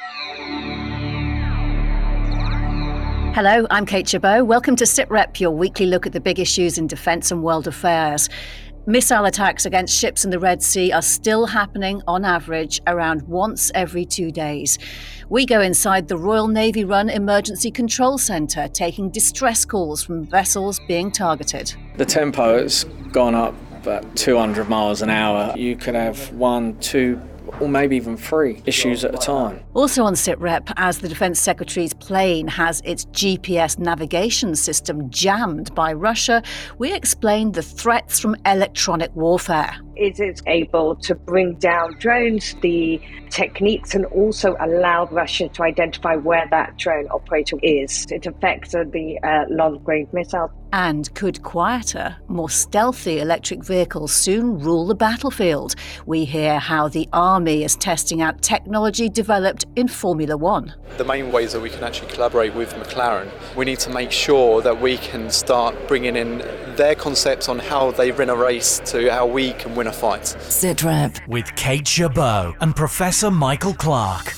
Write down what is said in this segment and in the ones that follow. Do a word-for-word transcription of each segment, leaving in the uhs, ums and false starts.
Hello, I'm Kate Chabot. Welcome to SitRep, your weekly look at the big issues in defence and world affairs. Missile attacks against ships in the Red Sea are still happening on average around once every two days. We go inside the Royal Navy-run Emergency Control Centre, taking distress calls from vessels being targeted. The tempo has gone up about two hundred miles an hour. You could have one, two, or maybe even three issues at a time. Also on SitRep, as the Defence Secretary's plane has its G P S navigation system jammed by Russia, we explain the threats from electronic warfare. It is able to bring down drones, the techniques, and also allowed Russia to identify where that drone operator is. It affects the uh, long-range missiles. And could quieter, more stealthy electric vehicles soon rule the battlefield? We hear how the Army is testing out technology developed in Formula One. The main ways that we can actually collaborate with McLaren, we need to make sure that we can start bringing in their concepts on how they run a race to how we can win a fight. SitRep with Kate Chabot and Professor Michael Clark.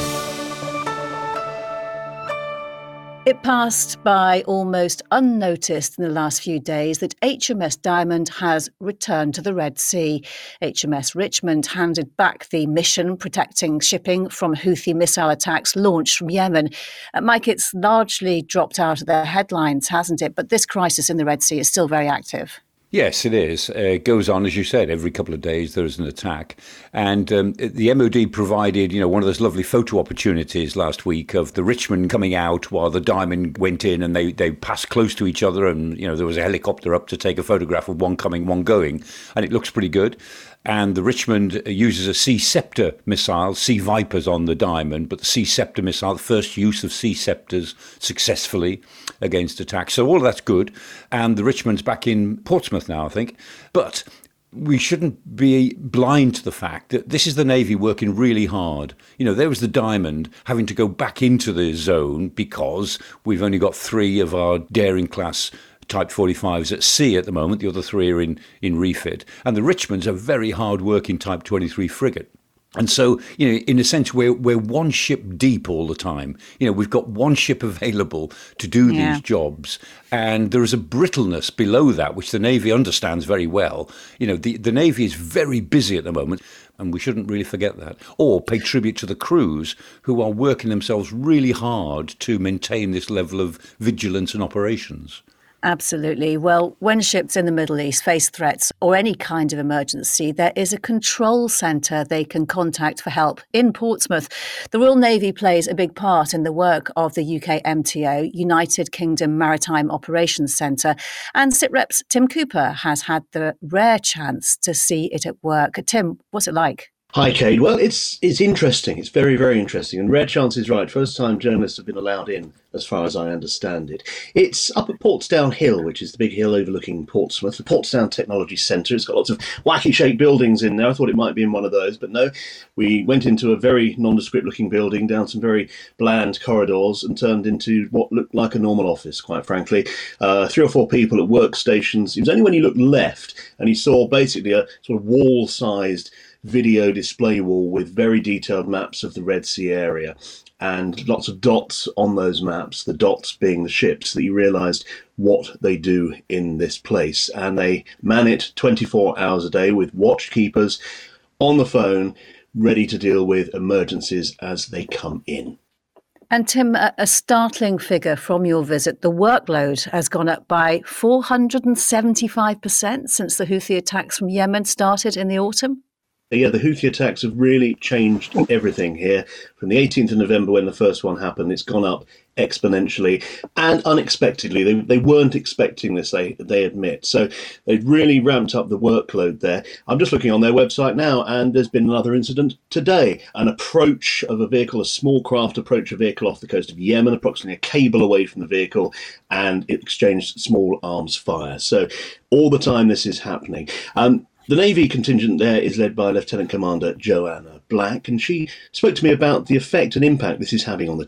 It passed by almost unnoticed in the last few days that H M S Diamond has returned to the Red Sea. H M S Richmond handed back the mission protecting shipping from Houthi missile attacks launched from Yemen. Uh, Mike, it's largely dropped out of their headlines, hasn't it? But this crisis in the Red Sea is still very active. Yes, it is. Uh, it goes on, as you said, every couple of days there is an attack. And um, the M O D provided, you know, one of those lovely photo opportunities last week of the Richmond coming out while the Diamond went in, and they, they passed close to each other, and, you know, there was a helicopter up to take a photograph of one coming, one going, and it looks pretty good. And the Richmond uses a Sea Scepter missile, Sea Vipers on the Diamond, but the Sea Scepter missile, the first use of Sea Scepters successfully against attacks. So all of that's good. And the Richmond's back in Portsmouth now, I think. But we shouldn't be blind to the fact that this is the Navy working really hard. You know, there was the Diamond having to go back into the zone because we've only got three of our daring class Type forty-fives at sea at the moment. The other three are in, in refit. And the Richmond's a very hard-working Type twenty-three frigate. And so, you know, in a sense, we're, we're one ship deep all the time. You know, we've got one ship available to do yeah. these jobs. And there is a brittleness below that, which the Navy understands very well. You know, the, the Navy is very busy at the moment, and we shouldn't really forget that. Or pay tribute to the crews who are working themselves really hard to maintain this level of vigilance and operations. Absolutely. Well, when ships in the Middle East face threats or any kind of emergency, there is a control centre they can contact for help in Portsmouth. The Royal Navy plays a big part in the work of the U K M T O, United Kingdom Maritime Operations Centre, and SitRep's Tim Cooper has had the rare chance to see it at work. Tim, what's it like? Hi, Kate. Well, it's it's interesting. It's very, very interesting. And rare chance is right. First time journalists have been allowed in, as far as I understand it. It's up at Portsdown Hill, which is the big hill overlooking Portsmouth, the Portsdown Technology Centre. It's got lots of wacky-shaped buildings in there. I thought it might be in one of those, but no. We went into a very nondescript-looking building, down some very bland corridors, and turned into what looked like a normal office, quite frankly. Uh, three or four people at workstations. It was only when you looked left and you saw basically a sort of wall-sized video display wall with very detailed maps of the Red Sea area and lots of dots on those maps, the dots being the ships, that you realised what they do in this place. And they man it twenty-four hours a day with watchkeepers on the phone, ready to deal with emergencies as they come in. And Tim, a, a startling figure from your visit, the workload has gone up by four hundred seventy-five percent since the Houthi attacks from Yemen started in the autumn. Yeah, the Houthi attacks have really changed everything here. From the eighteenth of November, when the first one happened, it's gone up exponentially and unexpectedly. They, they weren't expecting this, they, they admit. So they've really ramped up the workload there. I'm just looking on their website now, and there's been another incident today. An approach of a vehicle, a small craft approach a vehicle off the coast of Yemen, approximately a cable away from the vehicle, and it exchanged small arms fire. So all the time this is happening. Um, The Navy contingent there is led by Lieutenant Commander Joanna Black, and she spoke to me about the effect and impact this is having on the team.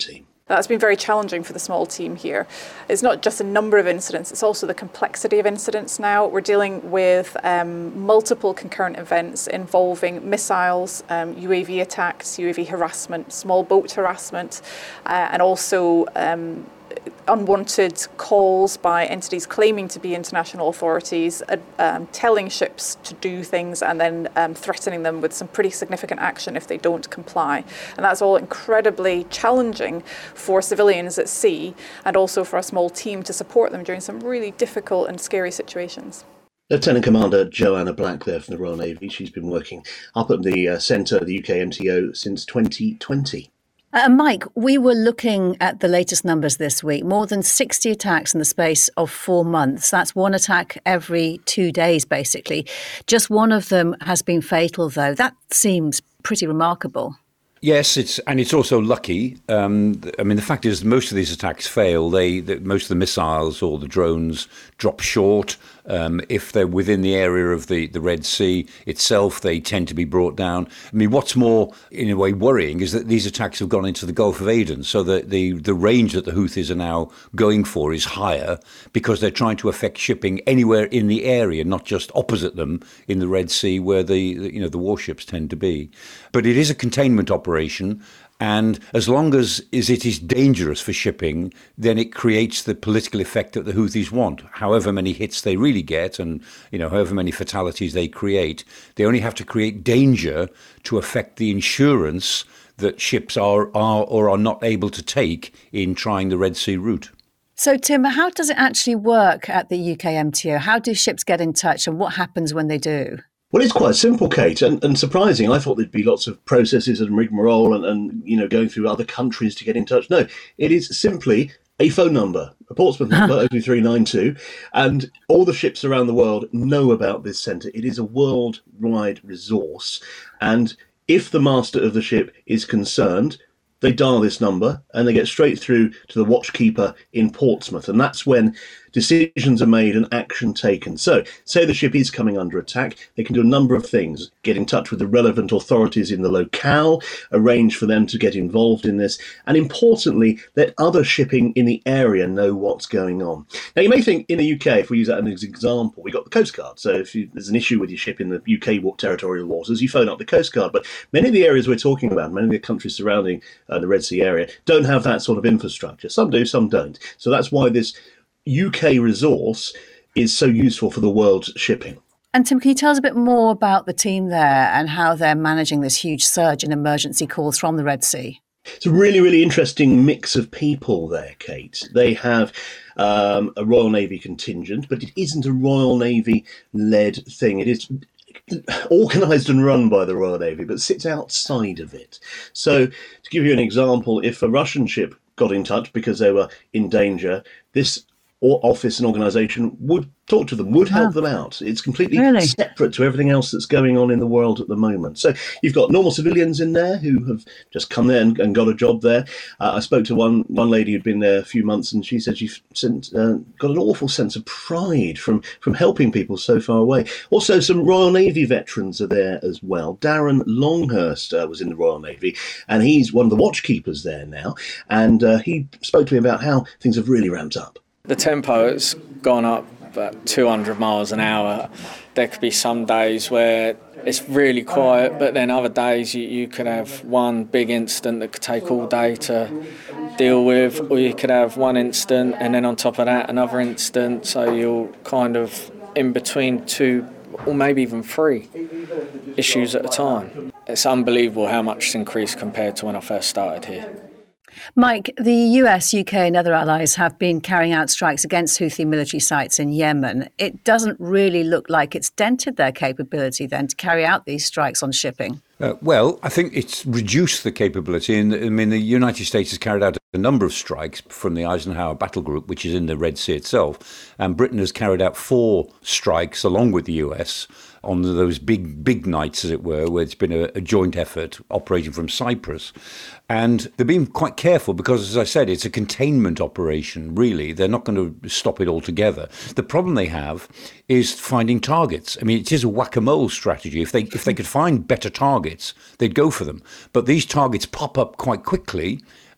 That's been very challenging for the small team here. It's not just a number of incidents, it's also the complexity of incidents now. We're dealing with um, multiple concurrent events involving missiles, um, U A V attacks, U A V harassment, small boat harassment, uh, and also um, unwanted calls by entities claiming to be international authorities, uh, um, telling ships to do things and then um, threatening them with some pretty significant action if they don't comply. And that's all incredibly challenging for civilians at sea and also for a small team to support them during some really difficult and scary situations. Lieutenant Commander Joanna Black there from the Royal Navy. She's been working up at the uh, centre of the U K M T O since twenty twenty. Uh, Mike, we were looking at the latest numbers this week. More than sixty attacks in the space of four months. That's one attack every two days, basically. Just one of them has been fatal, though. That seems pretty remarkable. Yes, it's and it's also lucky. Um, I mean, the fact is, most of these attacks fail. They, the, most of the missiles or the drones drop short. Um, if they're within the area of the, the Red Sea itself, they tend to be brought down. I mean, what's more, in a way, worrying is that these attacks have gone into the Gulf of Aden. So the, the, the range that the Houthis are now going for is higher because they're trying to affect shipping anywhere in the area, not just opposite them in the Red Sea where the, you know, the warships tend to be. But it is a containment operation. And as long as is it is dangerous for shipping, then it creates the political effect that the Houthis want. However many hits they really get and, you know, however many fatalities they create, they only have to create danger to affect the insurance that ships are, are or are not able to take in trying the Red Sea route. So, Tim, how does it actually work at the U K M T O? How do ships get in touch and what happens when they do? Well, it's quite simple, Kate, and, and surprising. I thought there'd be lots of processes and rigmarole and, and, you know, going through other countries to get in touch. No, it is simply a phone number, a Portsmouth number, oh two three nine two, and all the ships around the world know about this centre. It is a worldwide resource, and if the master of the ship is concerned, they dial this number and they get straight through to the watchkeeper in Portsmouth, and that's when decisions are made and action taken. So, say the ship is coming under attack, they can do a number of things. Get in touch with the relevant authorities in the locale, arrange for them to get involved in this, and importantly, let other shipping in the area know what's going on. Now, you may think in the U K, if we use that as an example, we've got the Coast Guard. So if you, there's an issue with your ship in the U K territorial waters, you phone up the Coast Guard. But many of the areas we're talking about, many of the countries surrounding uh, the Red Sea area, don't have that sort of infrastructure. Some do, some don't. So that's why this U K resource is so useful for the world's shipping. And Tim, can you tell us a bit more about the team there and how they're managing this huge surge in emergency calls from the Red Sea? It's a really, really interesting mix of people there, Kate. They have um, a Royal Navy contingent, but it isn't a Royal Navy-led thing. It is organised and run by the Royal Navy, but sits outside of it. So, to give you an example, if a Russian ship got in touch because they were in danger, this office and organisation would talk to them, would help oh. them out. It's completely really? separate to everything else that's going on in the world at the moment. So you've got normal civilians in there who have just come there and, and got a job there. Uh, I spoke to one one lady who'd been there a few months, and she said she uh, got an awful sense of pride from, from helping people so far away. Also, some Royal Navy veterans are there as well. Darren Longhurst uh, was in the Royal Navy, and he's one of the watchkeepers there now. And uh, he spoke to me about how things have really ramped up. The tempo has gone up about two hundred miles an hour. There could be some days where it's really quiet, but then other days you, you could have one big incident that could take all day to deal with, or you could have one incident and then on top of that another incident, so you're kind of in between two or maybe even three issues at a time. It's unbelievable how much it's increased compared to when I first started here. Mike, the U S, U K and other allies have been carrying out strikes against Houthi military sites in Yemen. It doesn't really look like it's dented their capability then to carry out these strikes on shipping. Uh, well, I think it's reduced the capability. And I mean, the United States has carried out a number of strikes from the Eisenhower Battle Group, which is in the Red Sea itself. And Britain has carried out four strikes along with the U S on those big, big nights, as it were, where it's been a, a joint effort operating from Cyprus. And they're being quite careful because, as I said, it's a containment operation, really. They're not going to stop it altogether. The problem they have is finding targets. I mean, it is a whack-a-mole strategy. If they if they could find better targets, they'd go for them. But these targets pop up quite quickly,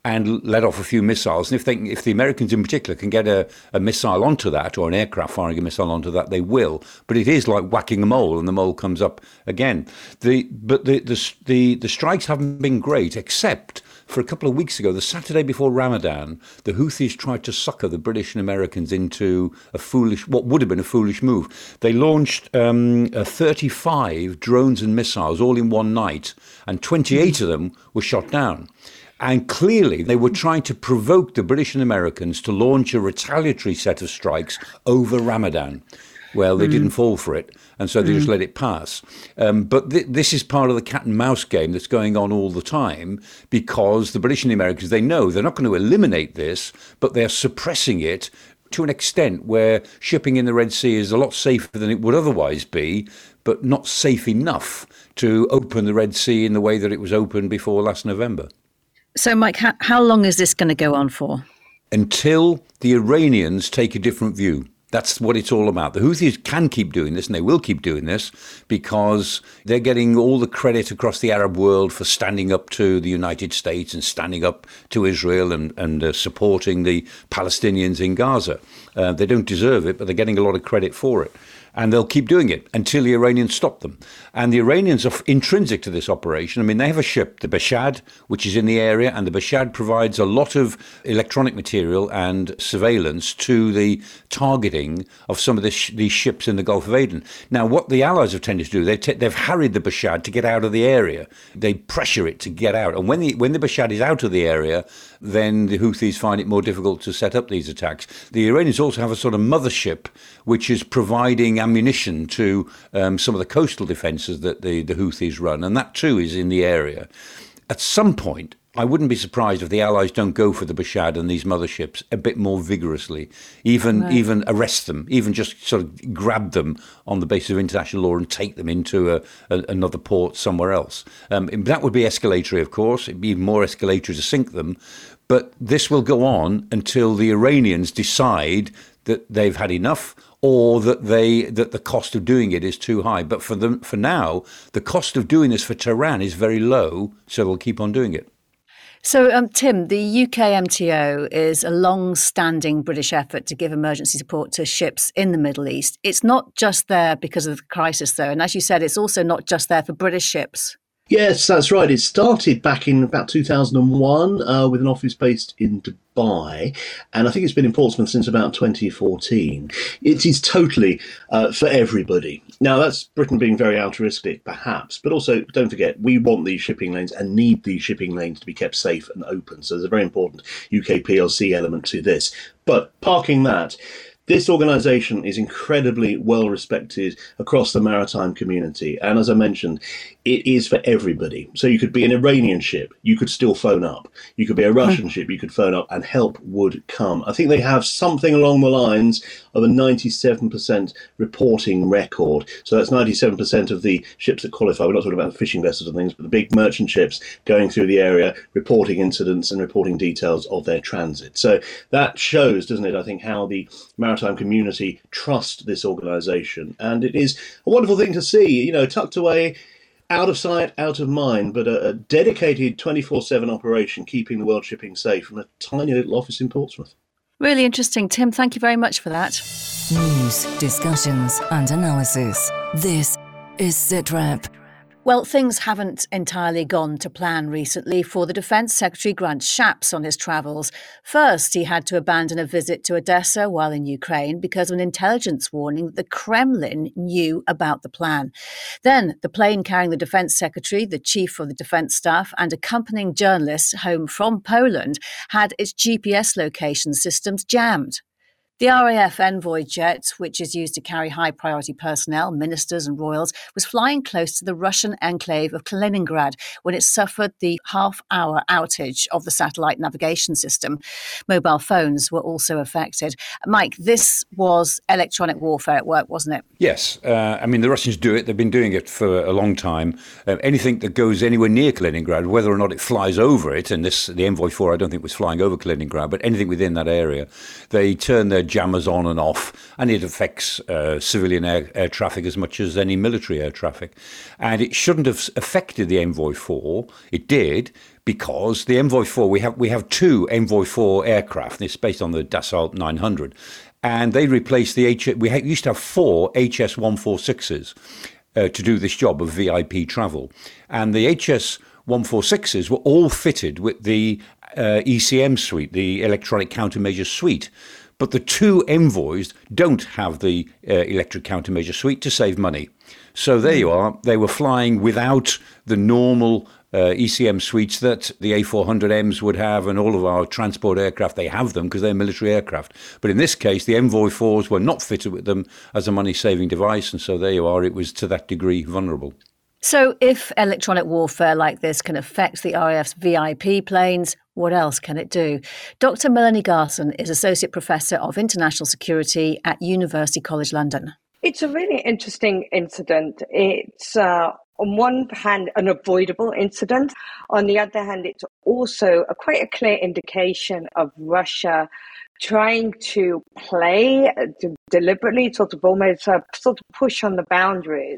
and let off a few missiles. And if they, if the Americans in particular can get a, a missile onto that, or an aircraft firing a missile onto that, they will. But it is like whacking a mole, and the mole comes up again. The but the the the, the strikes haven't been great, except for a couple of weeks ago, the Saturday before Ramadan, the Houthis tried to sucker the British and Americans into a foolish, what would have been a foolish move. They launched um, uh, thirty-five drones and missiles all in one night, and twenty-eight of them were shot down. And clearly they were trying to provoke the British and Americans to launch a retaliatory set of strikes over Ramadan. Well, they mm. didn't fall for it, and so they mm. just let it pass. Um, but th- this is part of the cat and mouse game that's going on all the time, because the British and the Americans, they know they're not going to eliminate this, but they're suppressing it to an extent where shipping in the Red Sea is a lot safer than it would otherwise be, but not safe enough to open the Red Sea in the way that it was opened before last November. So, Mike, how, how long is this going to go on for? Until the Iranians take a different view. That's what it's all about. The Houthis can keep doing this, and they will keep doing this, because they're getting all the credit across the Arab world for standing up to the United States and standing up to Israel and, and uh, supporting the Palestinians in Gaza. Uh, they don't deserve it, but they're getting a lot of credit for it. And they'll keep doing it until the Iranians stop them. And the Iranians are intrinsic to this operation. I mean, they have a ship, the Bashad, which is in the area, and the Bashad provides a lot of electronic material and surveillance to the targeting of some of the sh- these ships in the Gulf of Aden. Now, what the Allies have tended to do, they t- they've harried the Bashad to get out of the area. They pressure it to get out. And when the, when the Bashad is out of the area, then the Houthis find it more difficult to set up these attacks. The Iranians also have a sort of mothership, which is providing ammunition to um, some of the coastal defences that the, the Houthis run, and that too is in the area. At some point, I wouldn't be surprised if the Allies don't go for the Bashad and these motherships a bit more vigorously, even right. even arrest them, even just sort of grab them on the basis of international law and take them into a, a, another port somewhere else. Um, that would be escalatory, of course. It'd be even more escalatory to sink them. But this will go on until the Iranians decide that they've had enough, or that they that the cost of doing it is too high. But for them, for now, the cost of doing this for Tehran is very low, so they'll keep on doing it. So, um, Tim, the U K M T O is a long-standing British effort to give emergency support to ships in the Middle East. It's not just there because of the crisis, though. And as you said, it's also not just there for British ships. Yes, that's right. It started back in about two thousand one uh, with an office based in Dubai, and I think it's been in Portsmouth since about twenty fourteen. It is totally uh, for everybody. Now, that's Britain being very altruistic, perhaps, but also don't forget, we want these shipping lanes and need these shipping lanes to be kept safe and open. So there's a very important U K P L C element to this. But parking that, this organisation is incredibly well respected across the maritime community. And as I mentioned, it is for everybody. So you could be an Iranian ship, you could still phone up. You could be a Russian ship, you could phone up and help would come. I think they have something along the lines of a ninety-seven percent reporting record. So that's ninety-seven percent of the ships that qualify. We're not talking about fishing vessels and things, but the big merchant ships going through the area, reporting incidents and reporting details of their transit. So that shows, doesn't it, I think, how the maritime community trust this organisation. And it is a wonderful thing to see, you know, tucked away, out of sight, out of mind, but a, a dedicated twenty-four seven operation keeping the world shipping safe from a tiny little office in Portsmouth. Really interesting. Tim, thank you very much for that. News, discussions and analysis. This is SITREP. Well, things haven't entirely gone to plan recently for the Defence Secretary Grant Shapps on his travels. First, he had to abandon a visit to Odessa while in Ukraine because of an intelligence warning that the Kremlin knew about the plan. Then, the plane carrying the Defence Secretary, the Chief of the Defence Staff and accompanying journalists home from Poland had its G P S location systems jammed. The R A F Envoy jet, which is used to carry high-priority personnel, ministers and royals, was flying close to the Russian enclave of Kaliningrad when it suffered the half-hour outage of the satellite navigation system. Mobile phones were also affected. Mike, this was electronic warfare at work, wasn't it? Yes. Uh, I mean, the Russians do it. They've been doing it for a long time. Uh, anything that goes anywhere near Kaliningrad, whether or not it flies over it, and this the Envoy four I don't think was flying over Kaliningrad, but anything within that area, they turn their jammers on and off, and it affects uh, civilian air, air traffic as much as any military air traffic. And it shouldn't have affected the Envoy four. It did, because the Envoy four, we have we have two Envoy four aircraft. It's based on the Dassault nine hundred. And they replaced the H. We used to have four H S one forty-sixes uh, to do this job of V I P travel. And the H S one forty-sixes were all fitted with the uh, E C M suite, the electronic countermeasure suite. But the two Envoys don't have the uh, electric countermeasure suite to save money. So there you are. They were flying without the normal uh, E C M suites that the A four hundred Ms would have, and all of our transport aircraft, they have them because they're military aircraft. But in this case, the Envoy fours were not fitted with them as a money-saving device, and so there you are. It was to that degree vulnerable. So if electronic warfare like this can affect the R A F's V I P planes, what else can it do? Doctor Melanie Garson is Associate Professor of International Security at University College London. It's a really interesting incident. It's uh, on one hand an avoidable incident. On the other hand, it's also a quite a clear indication of Russia trying to play uh, to deliberately, sort of almost uh, sort of push on the boundaries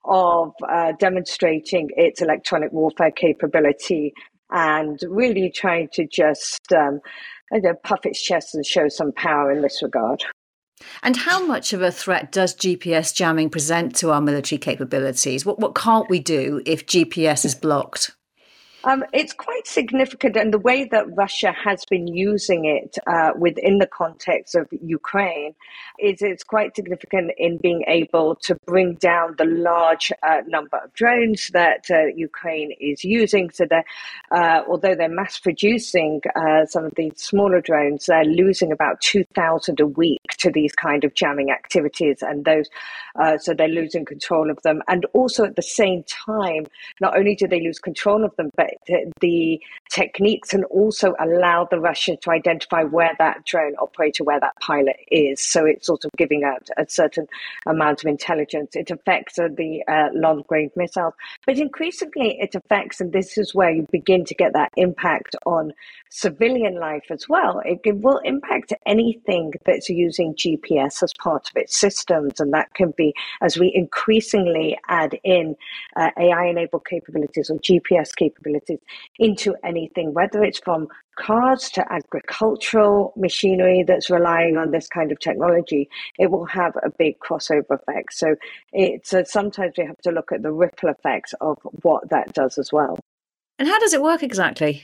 of uh, demonstrating its electronic warfare capability and really trying to just um, I don't know, puff its chest and show some power in this regard. And how much of a threat does G P S jamming present to our military capabilities? What what can't we do if G P S is blocked? Um, it's quite significant, and the way that Russia has been using it uh, within the context of Ukraine is it's quite significant in being able to bring down the large uh, number of drones that uh, Ukraine is using. So that uh, although they're mass producing uh, some of these smaller drones, they're losing about two thousand a week to these kind of jamming activities, and those uh, so they're losing control of them. And also at the same time, not only do they lose control of them, but the techniques can also allow the Russians to identify where that drone operator, where that pilot is. So it's sort of giving out a certain amount of intelligence. It affects uh, the uh, long-range missiles, but increasingly it affects, and this is where you begin to get that impact on civilian life as well. It will impact anything that's using G P S as part of its systems, and that can be as we increasingly add in uh, A I-enabled capabilities or G P S capabilities into anything, whether it's from cars to agricultural machinery that's relying on this kind of technology. It will have a big crossover effect. So it's uh, sometimes we have to look at the ripple effects of what that does as well. And how does it work exactly?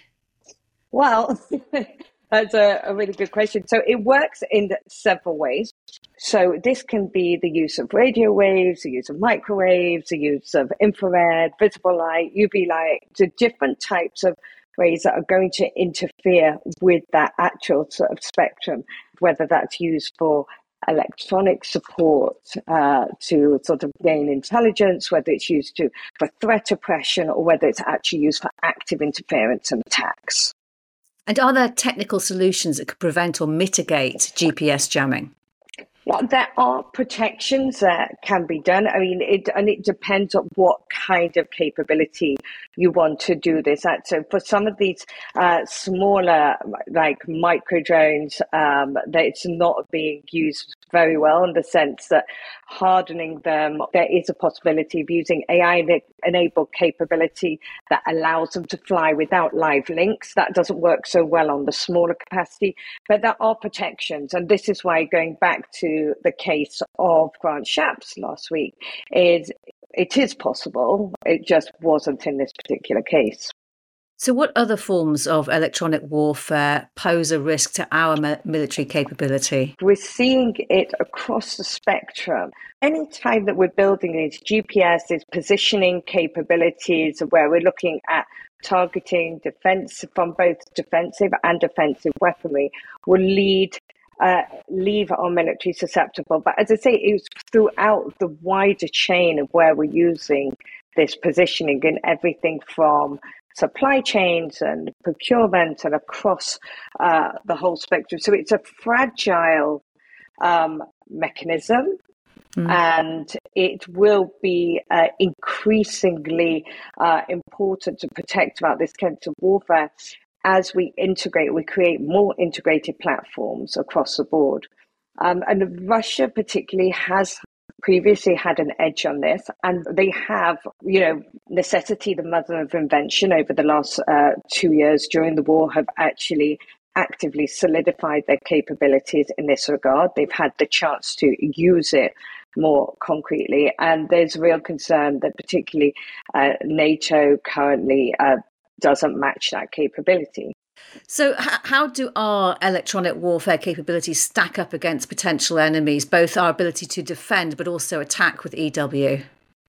Well, that's a, a really good question. So it works in several ways. So this can be the use of radio waves, the use of microwaves, the use of infrared, visible light, U V light, to different types of ways that are going to interfere with that actual sort of spectrum, whether that's used for electronic support uh, to sort of gain intelligence, whether it's used to for threat oppression, or whether it's actually used for active interference and attacks. And are there technical solutions that could prevent or mitigate G P S jamming? Well, there are protections that can be done. I mean, it and it depends on what kind of capability you want to do this at. So for some of these uh, smaller, like micro drones, um, that it's not being used very well in the sense that hardening them, there is a possibility of using A I-enabled capability that allows them to fly without live links. That doesn't work so well on the smaller capacity, but there are protections. And this is why, going back to the case of Grant Shapps last week, is it is possible. It just wasn't in this particular case. So what other forms of electronic warfare pose a risk to our mi- military capability? We're seeing it across the spectrum. Any time that we're building these G P S, is positioning capabilities where we're looking at targeting defense from both defensive and offensive weaponry, will lead Uh, leave our military susceptible. But as I say, it's throughout the wider chain of where we're using this positioning in everything from supply chains and procurement and across uh, the whole spectrum. So it's a fragile um, mechanism. Mm. And it will be uh, increasingly uh, important to protect about this kind of warfare as we integrate, we create more integrated platforms across the board. Um, and Russia particularly has previously had an edge on this, and they have, you know, necessity, the mother of invention, over the last uh, two years during the war have actually actively solidified their capabilities in this regard. They've had the chance to use it more concretely, and there's real concern that particularly uh, NATO currently uh, doesn't match that capability. So h- how do our electronic warfare capabilities stack up against potential enemies, both our ability to defend but also attack with E W?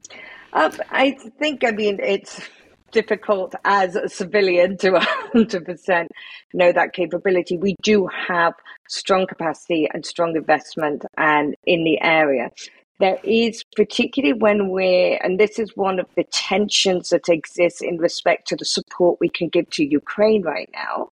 Um, I think, I mean, it's difficult as a civilian to one hundred percent know that capability. We do have strong capacity and strong investment and in the area. There is, particularly when we're, and this is one of the tensions that exists in respect to the support we can give to Ukraine right now,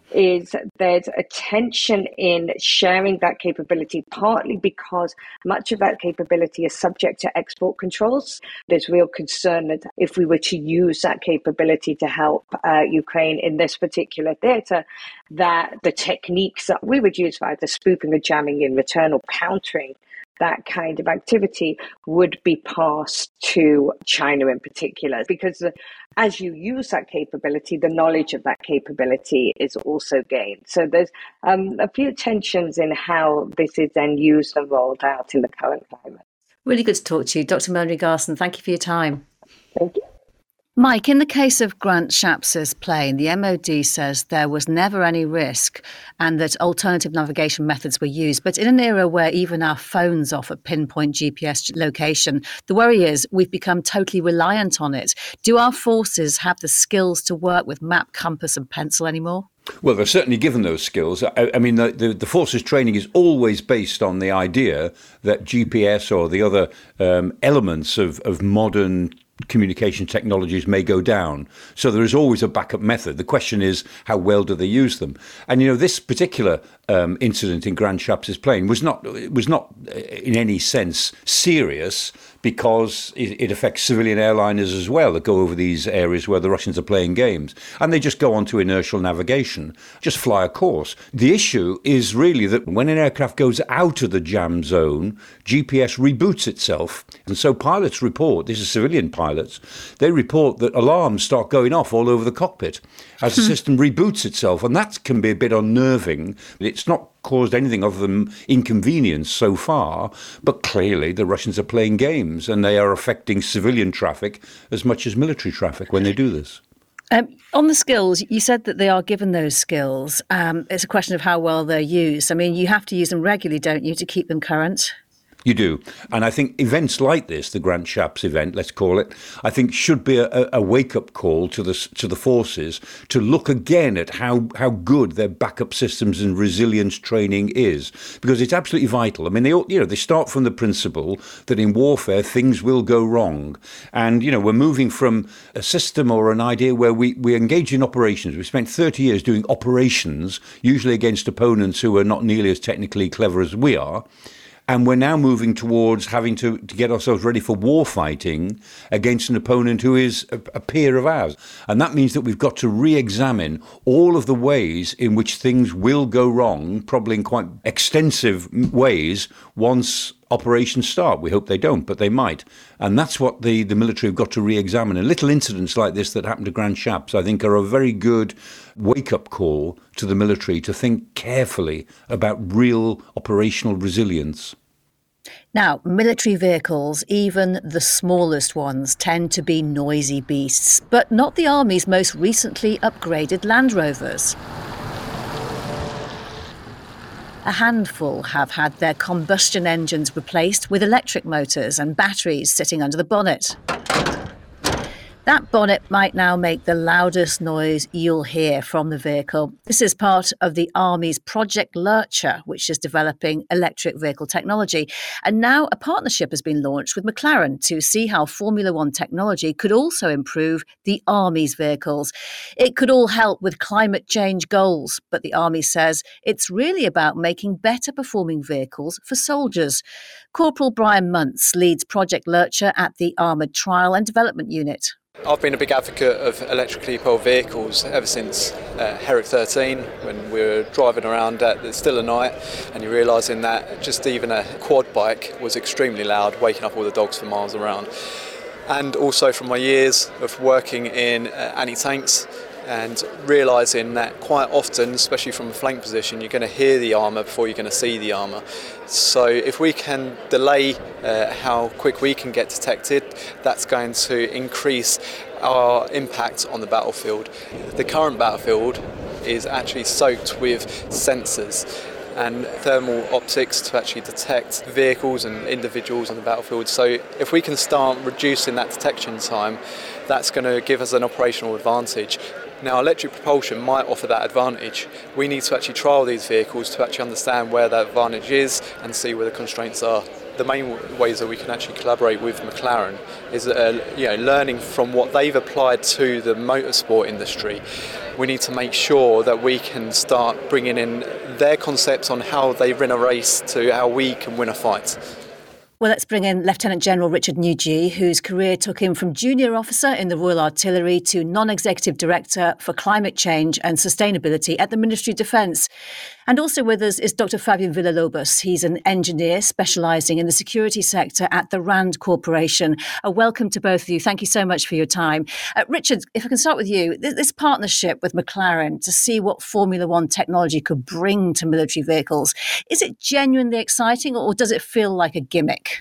is there's a tension in sharing that capability, partly because much of that capability is subject to export controls. There's real concern that if we were to use that capability to help uh, Ukraine in this particular theatre, that the techniques that we would use, like the spoofing or jamming in return or countering that kind of activity, would be passed to China in particular, because uh, as you use that capability, the knowledge of that capability is also gained. So there's um, a few tensions in how this is then used and rolled out in the current climate. Really good to talk to you. Doctor Melanie Garson, thank you for your time. Thank you. Mike, in the case of Grant Shapps' plane, the M O D says there was never any risk and that alternative navigation methods were used. But in an era where even our phones offer pinpoint G P S location, the worry is we've become totally reliant on it. Do our forces have the skills to work with map, compass and pencil anymore? Well, they're certainly given those skills. I, I mean, the, the, the forces training is always based on the idea that G P S or the other um, elements of, of modern communication technologies may go down. So there is always a backup method. The question is, how well do they use them? And, you know, this particular um, incident in Grant Shapps' plane was not, was not in any sense serious, because it, it affects civilian airliners as well that go over these areas where the Russians are playing games. And they just go on to inertial navigation, just fly a course. The issue is really that when an aircraft goes out of the jam zone, G P S reboots itself. And so pilots report, this is civilian pilots, they report that alarms start going off all over the cockpit as the system reboots itself. And that can be a bit unnerving. It's not caused anything other than inconvenience so far, but clearly the Russians are playing games and they are affecting civilian traffic as much as military traffic when they do this. Um, on the skills, you said that they are given those skills. Um, it's a question of how well they're used. I mean, you have to use them regularly, don't you, to keep them current? You do. And I think events like this, the Grant Shapps event, let's call it, I think should be a, a wake-up call to the to the forces to look again at how, how good their backup systems and resilience training is, because it's absolutely vital. I mean, they you know they start from the principle that in warfare things will go wrong. And, you know, we're moving from a system or an idea where we, we engage in operations. We spent thirty years doing operations, usually against opponents who are not nearly as technically clever as we are. And we're now moving towards having to, to get ourselves ready for war fighting against an opponent who is a, a peer of ours. And that means that we've got to re-examine all of the ways in which things will go wrong, probably in quite extensive ways, once operations start. We hope they don't, but they might. And that's what the, the military have got to re-examine. And little incidents like this that happened to Grant Shapps, I think, are a very good wake-up call to the military to think carefully about real operational resilience. Now, military vehicles, even the smallest ones, tend to be noisy beasts, but not the Army's most recently upgraded Land Rovers. A handful have had their combustion engines replaced with electric motors and batteries sitting under the bonnet. That bonnet might now make the loudest noise you'll hear from the vehicle. This is part of the Army's Project Lurcher, which is developing electric vehicle technology. And now a partnership has been launched with McLaren to see how Formula One technology could also improve the Army's vehicles. It could all help with climate change goals, but the Army says it's really about making better performing vehicles for soldiers. Corporal Brian Muntz leads Project Lurcher at the Armoured Trial and Development Unit. I've been a big advocate of electrically powered vehicles ever since uh, Herrick thirteen, when we were driving around at the still of night and you're realising that just even a quad bike was extremely loud, waking up all the dogs for miles around. And also from my years of working in uh, anti-tanks and realising that quite often, especially from a flank position, you're going to hear the armour before you're going to see the armour. So if we can delay uh, how quick we can get detected, that's going to increase our impact on the battlefield. The current battlefield is actually soaked with sensors and thermal optics to actually detect vehicles and individuals on the battlefield. So if we can start reducing that detection time, that's going to give us an operational advantage. Now, electric propulsion might offer that advantage. We need to actually trial these vehicles to actually understand where that advantage is and see where the constraints are. The main ways that we can actually collaborate with McLaren is uh, you know, learning from what they've applied to the motorsport industry. We need to make sure that we can start bringing in their concepts on how they win a race to how we can win a fight. Well, let's bring in Lieutenant General Richard Nugee, whose career took him from junior officer in the Royal Artillery to non-executive director for climate change and sustainability at the Ministry of Defence. And also with us is Doctor Fabian Villalobos. He's an engineer specialising in the security sector at the RAND Corporation. A welcome to both of you. Thank you so much for your time. Uh, Richard, if I can start with you, this, this partnership with McLaren to see what Formula One technology could bring to military vehicles, is it genuinely exciting or does it feel like a gimmick?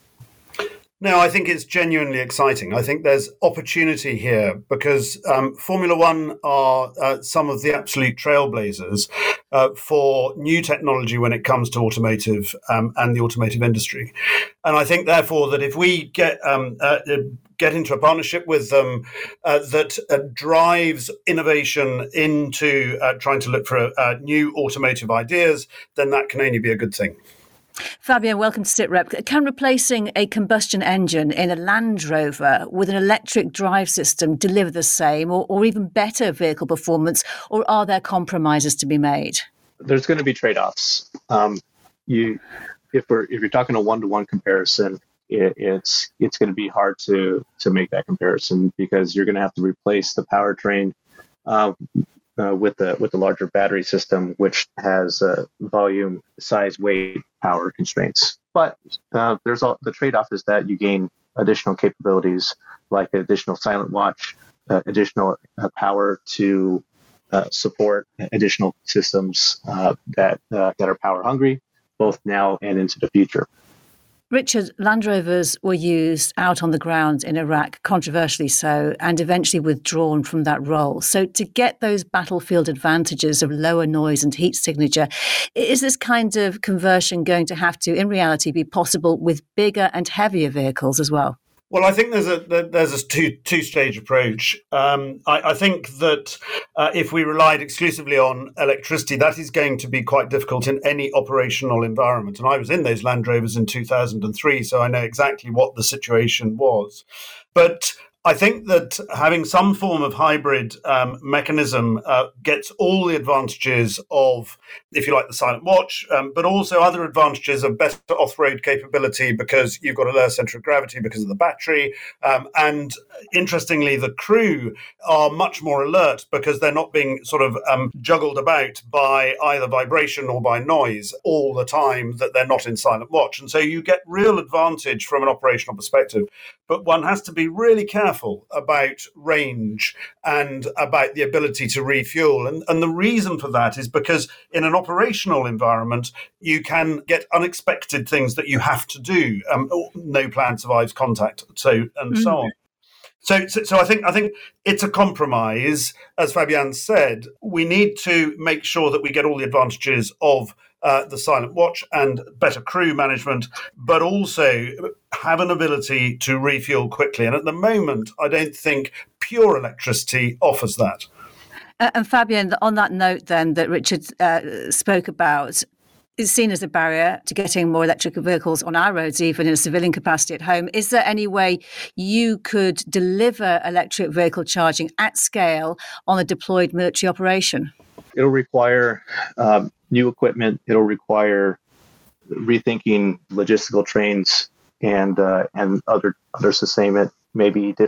No, I think it's genuinely exciting. I think there's opportunity here because um, Formula One are uh, some of the absolute trailblazers uh, for new technology when it comes to automotive um, and the automotive industry. And I think, therefore, that if we get um, uh, get into a partnership with them uh, that uh, drives innovation into uh, trying to look for uh, new automotive ideas, then that can only be a good thing. Fabian, welcome to SITREP. Can replacing a combustion engine in a Land Rover with an electric drive system deliver the same or, or even better vehicle performance, or are there compromises to be made? There's going to be trade-offs. Um, you, if we're if you're talking a one-to-one comparison, it, it's it's going to be hard to to make that comparison because you're going to have to replace the powertrain Uh, Uh, with the with the larger battery system, which has uh, volume, size, weight, power constraints. But uh, there's all, the trade-off is that you gain additional capabilities like additional silent watch, uh, additional uh, power to uh, support additional systems uh, that uh, that are power hungry, both now and into the future. Richard, Land Rovers were used out on the ground in Iraq, controversially so, and eventually withdrawn from that role. So to get those battlefield advantages of lower noise and heat signature, is this kind of conversion going to have to, in reality, be possible with bigger and heavier vehicles as well? Well, I think there's a there's a two two stage approach. Um, I, I think that uh, if we relied exclusively on electricity, that is going to be quite difficult in any operational environment. And I was in those Land Rovers in two thousand three, so I know exactly what the situation was. But I think that having some form of hybrid um, mechanism uh, gets all the advantages of, if you like, the silent watch, um, but also other advantages of better off-road capability because you've got a lower centre of gravity because of the battery. Um, and interestingly, the crew are much more alert because they're not being sort of um, juggled about by either vibration or by noise all the time that they're not in silent watch. And so you get real advantage from an operational perspective. But one has to be really careful about range and about the ability to refuel. And, and the reason for that is because in an operational environment, you can get unexpected things that you have to do. Um, no plan survives contact, so and mm-hmm. so on. So, so, so I think I think it's a compromise. As Fabian said, we need to make sure that we get all the advantages of uh, the silent watch and better crew management, but also have an ability to refuel quickly. And at the moment, I don't think pure electricity offers that. Uh, and Fabian, on that note then that Richard uh, spoke about, is seen as a barrier to getting more electric vehicles on our roads, even in a civilian capacity at home. Is there any way you could deliver electric vehicle charging at scale on a deployed military operation? It'll require um, new equipment. It'll require rethinking logistical trains and uh, and other other sustainment, maybe different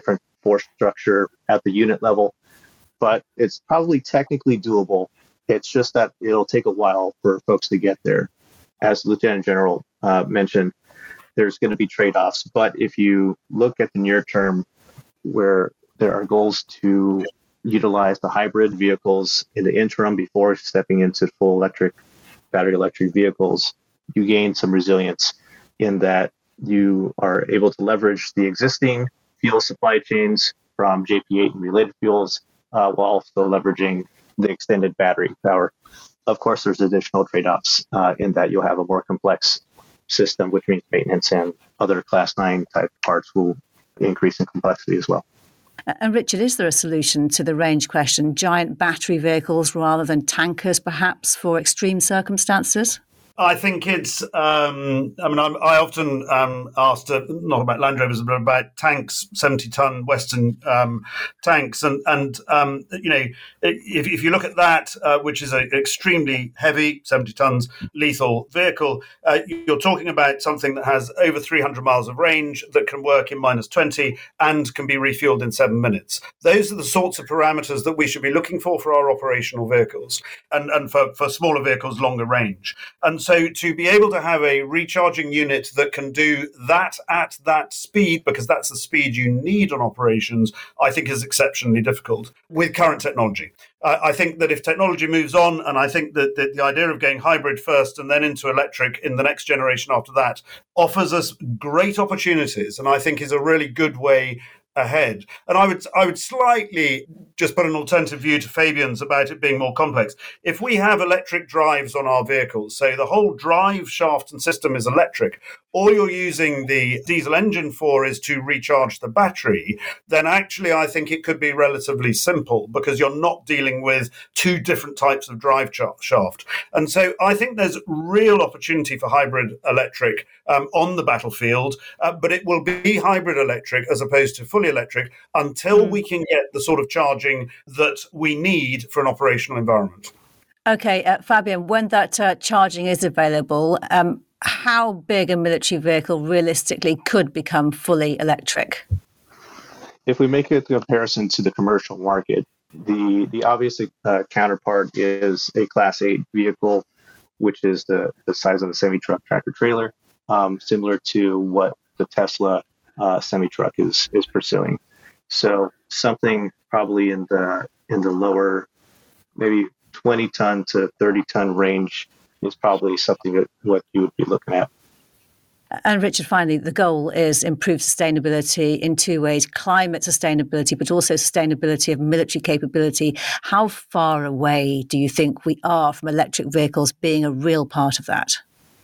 force structure at the unit level. But it's probably technically doable. It's just that it'll take a while for folks to get there. As Lieutenant General uh, mentioned, there's going to be trade-offs. But if you look at the near term, where there are goals to utilize the hybrid vehicles in the interim before stepping into full electric, battery electric vehicles, you gain some resilience in that you are able to leverage the existing fuel supply chains from J P eight and related fuels, uh, while also leveraging the extended battery power. Of course, there's additional trade-offs uh, in that you'll have a more complex system, which means maintenance and other class nine type parts will increase in complexity as well. And Richard, is there a solution to the range question? Giant battery vehicles rather than tankers, perhaps, for extreme circumstances? I think it's, um, I mean, I'm, I often um, asked, uh, not about Land Rovers, but about tanks, seventy-ton Western um, tanks. And, and um, you know, if, if you look at that, uh, which is an extremely heavy, seventy tons, lethal vehicle, uh, you're talking about something that has over three hundred miles of range, that can work in minus twenty and can be refueled in seven minutes. Those are the sorts of parameters that we should be looking for for our operational vehicles, and, and for, for smaller vehicles, longer range. And so to be able to have a recharging unit that can do that at that speed, because that's the speed you need on operations, I think is exceptionally difficult with current technology. Uh, I think that if technology moves on, and I think that, that the idea of going hybrid first and then into electric in the next generation after that offers us great opportunities, and I think is a really good way ahead. And I would I would slightly just put an alternative view to Fabian's about it being more complex. If we have electric drives on our vehicles, so the whole drive shaft and system is electric, all you're using the diesel engine for is to recharge the battery, then actually I think it could be relatively simple, because you're not dealing with two different types of drive shaft. And so I think there's real opportunity for hybrid electric um, on the battlefield, uh, but it will be hybrid electric as opposed to fully electric until we can get the sort of charging that we need for an operational environment. Okay, uh, Fabian, when that uh, charging is available, um, how big a military vehicle realistically could become fully electric? If we make a comparison to the commercial market, the, the obvious uh, counterpart is a Class eight vehicle, which is the, the size of a semi-truck tractor trailer, um, similar to what the Tesla Uh, semi-truck is is pursuing. So something probably in the in the lower, maybe twenty ton to thirty ton range is probably something that what you would be looking at. And Richard, finally, the goal is improved sustainability in two ways: climate sustainability, but also sustainability of military capability. How far away do you think we are from electric vehicles being a real part of that?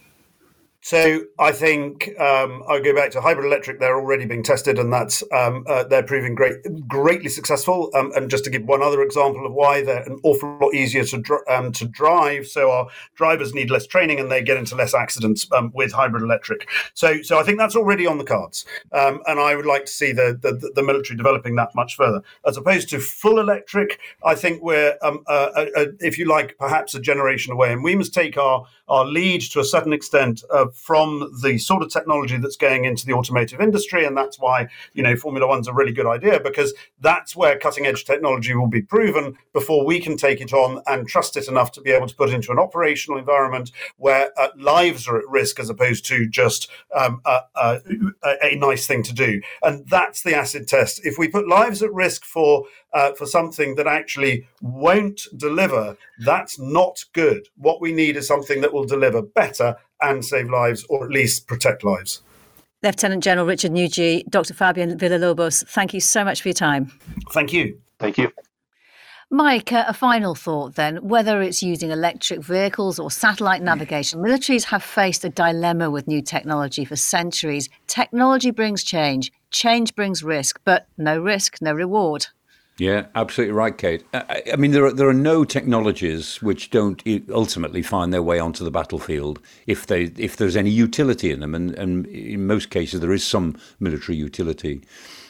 So I think um, I'll go back to hybrid electric. They're already being tested, and that's um, uh, they're proving great, greatly successful. Um, and just to give one other example of why, they're an awful lot easier to dr- um, to drive. So our drivers need less training, and they get into less accidents um, with hybrid electric. So so I think that's already on the cards. Um, and I would like to see the, the the military developing that much further, as opposed to full electric. I think we're um, uh, uh, uh, if you like, perhaps a generation away, and we must take our our lead to a certain extent uh, from the sort of technology that's going into the automotive industry. And that's why, you know, Formula One's a really good idea, because that's where cutting edge technology will be proven before we can take it on and trust it enough to be able to put it into an operational environment where uh, lives are at risk, as opposed to just um, uh, uh, a, a nice thing to do. And that's the acid test. If we put lives at risk for uh, for something that actually won't deliver, that's not good. What we need is something that will deliver better and save lives, or at least protect lives. Lieutenant General Richard Nugee, Doctor Fabian Villalobos, thank you so much for your time. Thank you. Thank you. Mike, uh, a final thought then. Whether it's using electric vehicles or satellite navigation, militaries have faced a dilemma with new technology for centuries. Technology brings change. Change brings risk, but no risk, no reward. Yeah, absolutely right, Kate. I, I mean, there are there are no technologies which don't ultimately find their way onto the battlefield if they if there's any utility in them, and, and in most cases there is some military utility.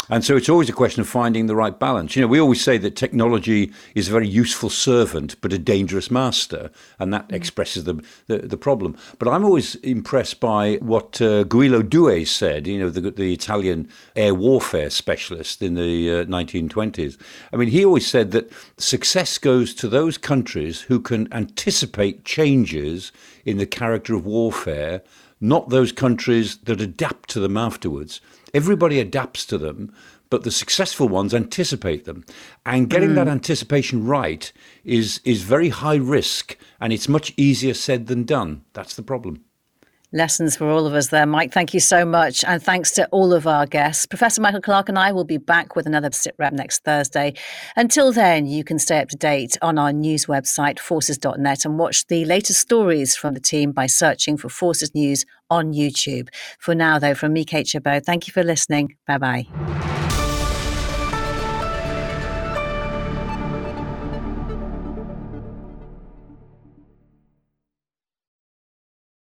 And so it's always a question of finding the right balance. You know, we always say that technology is a very useful servant, but a dangerous master. And that mm. expresses the, the the problem. But I'm always impressed by what uh, Guido Douay said, you know, the, the Italian air warfare specialist in the uh, nineteen twenties. I mean, he always said that success goes to those countries who can anticipate changes in the character of warfare, not those countries that adapt to them afterwards. Everybody adapts to them, but the successful ones anticipate them. And getting mm. that anticipation right is is very high risk, and it's much easier said than done. That's the problem. Lessons for all of us there, Mike. Thank you so much. And thanks to all of our guests. Professor Michael Clarke and I will be back with another SITREP next Thursday. Until then, you can stay up to date on our news website, forces dot net, and watch the latest stories from the team by searching for Forces News on YouTube. For now, though, from me, Kate Chabot, thank you for listening. Bye-bye.